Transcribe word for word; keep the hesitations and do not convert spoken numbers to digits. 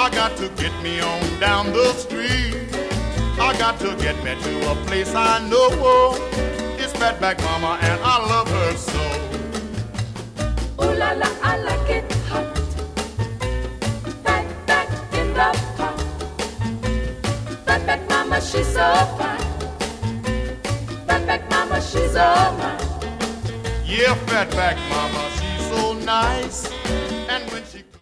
I got to get me on down the street. I got to get me to a place I know. It's Fatback Mama and I love her so. Ooh la la, I like it hot. Fatback in the pot. Fatback Mama, she's so fine. Fatback Mama, she's all mine. Yeah, Fatback Mama, she's so nice. And when she